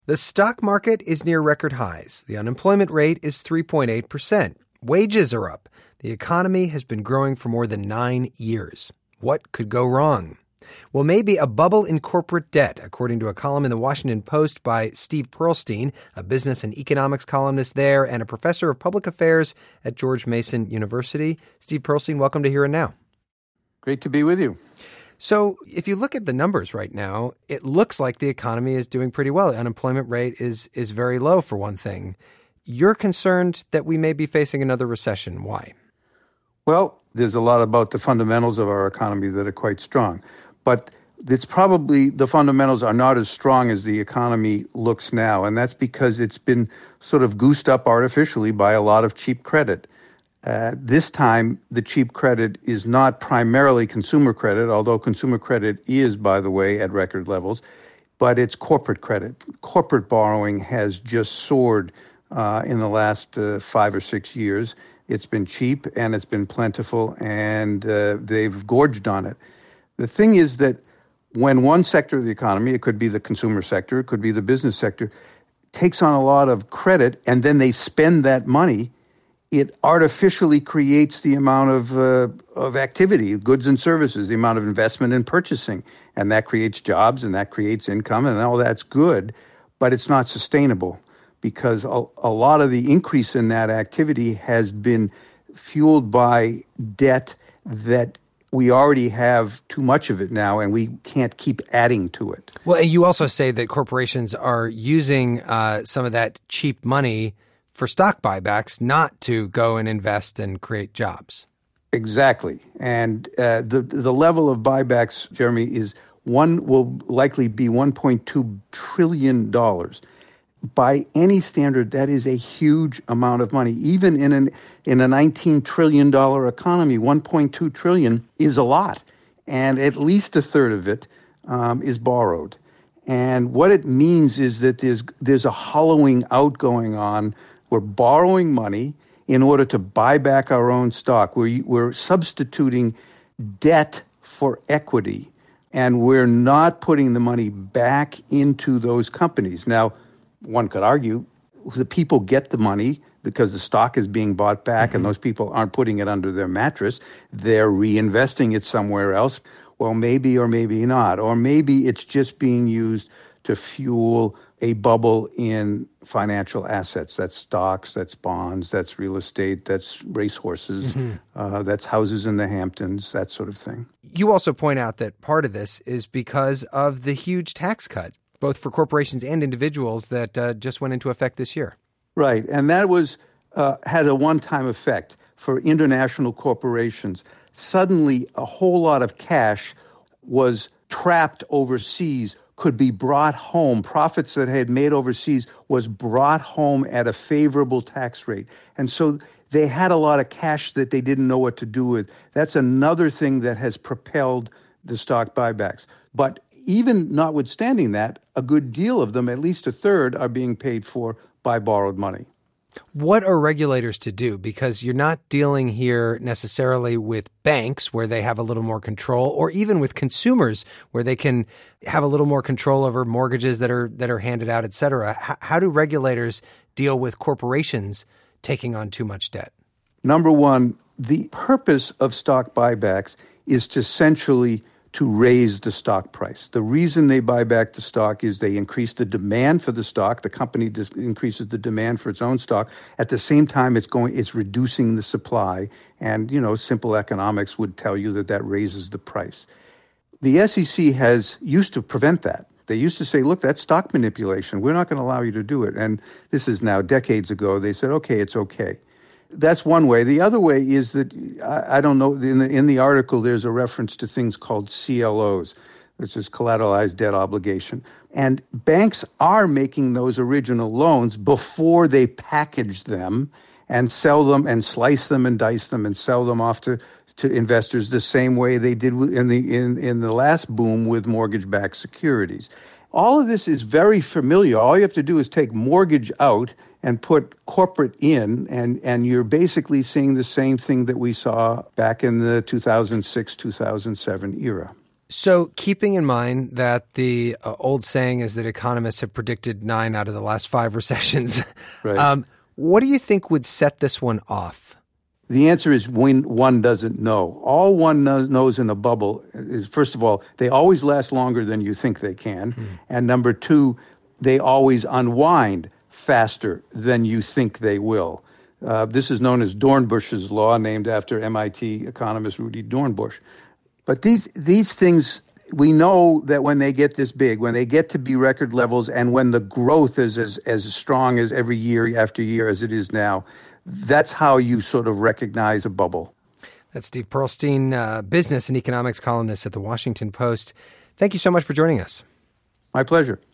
The stock market is near record highs. The unemployment rate is 3.8%. Wages are up. The economy has been growing for more than 9 years. What could go wrong? Well, maybe a bubble in corporate debt, according to a column in the Washington Post by Steve Pearlstein, a business and economics columnist there and a professor of public affairs at George Mason University. Steve Pearlstein, welcome to Here and Now. Great to be with you. So if you look at the numbers right now, it looks like the economy is doing pretty well. The unemployment rate is very low, for one thing. You're concerned that we may be facing another recession. Why? Well, there's a lot about the fundamentals of our economy that are quite strong. But it's probably the fundamentals are not as strong as the economy looks now. And that's because it's been sort of goosed up artificially by a lot of cheap credit. This time, the cheap credit is not primarily consumer credit, although consumer credit is, by the way, at record levels, but it's corporate credit. Corporate borrowing has just soared in the last 5 or 6 years. It's been cheap and it's been plentiful, and they've gorged on it. The thing is that when one sector of the economy, it could be the consumer sector, it could be the business sector, takes on a lot of credit and then they spend that money, it artificially creates the amount of activity, goods and services, the amount of investment in purchasing. And that creates jobs and that creates income and all that's good, but it's not sustainable because a lot of the increase in that activity has been fueled by debt that we already have too much of it now and we can't keep adding to it. Well, and you also say that corporations are using some of that cheap money for stock buybacks, not to go and invest and create jobs. Exactly. And the level of buybacks, Jeremy, will likely be $1.2 trillion. By any standard, that is a huge amount of money. Even in a $19 trillion economy, $1.2 trillion is a lot. And at least a third of it is borrowed. And what it means is that there's a hollowing out going on. We're borrowing money in order to buy back our own stock. We're substituting debt for equity, and we're not putting the money back into those companies. Now, one could argue the people get the money because the stock is being bought back and those people aren't putting it under their mattress. They're reinvesting it somewhere else. Well, maybe or maybe not. Or maybe it's just being used to fuel a bubble in financial assets. That's stocks, that's bonds, that's real estate, that's racehorses, that's houses in the Hamptons, that sort of thing. You also point out that part of this is because of the huge tax cut, both for corporations and individuals, that just went into effect this year. Right, and that had a one-time effect for international corporations. Suddenly, a whole lot of cash was trapped overseas, could be brought home. Profits that had made overseas was brought home at a favorable tax rate. And so they had a lot of cash that they didn't know what to do with. That's another thing that has propelled the stock buybacks. But even notwithstanding that, a good deal of them, at least a third, are being paid for by borrowed money. What are regulators to do? Because you're not dealing here necessarily with banks where they have a little more control, or even with consumers where they can have a little more control over mortgages that are handed out, et cetera. How do regulators deal with corporations taking on too much debt? Number one, the purpose of stock buybacks is to essentially to raise the stock price. The reason they buy back the stock is they increase the demand for the stock. The company increases the demand for its own stock. At the same time, it's reducing the supply. And, simple economics would tell you that raises the price. The SEC used to prevent that. They used to say, look, that's stock manipulation. We're not going to allow you to do it. And this is now decades ago. They said, okay, it's okay. That's one way. The other way is that, I don't know, in the article there's a reference to things called CLOs, which is collateralized debt obligation. And banks are making those original loans before they package them and sell them and slice them and dice them and sell them off to investors the same way they did in the last boom with mortgage-backed securities. All of this is very familiar. All you have to do is take mortgage out and put corporate in, and you're basically seeing the same thing that we saw back in the 2006, 2007 era. So keeping in mind that the old saying is that economists have predicted 9 out of the last 5 recessions, Right. what do you think would set this one off? The answer is when one doesn't know. All one knows in a bubble is, first of all, they always last longer than you think they can. And number two, they always unwind faster than you think they will. This is known as Dornbusch's law, named after MIT economist Rudi Dornbusch. But these things, we know that when they get this big, when they get to be record levels, and when the growth is as strong as every year after year as it is now, that's how you sort of recognize a bubble. That's Steve Pearlstein, business and economics columnist at The Washington Post. Thank you so much for joining us. My pleasure.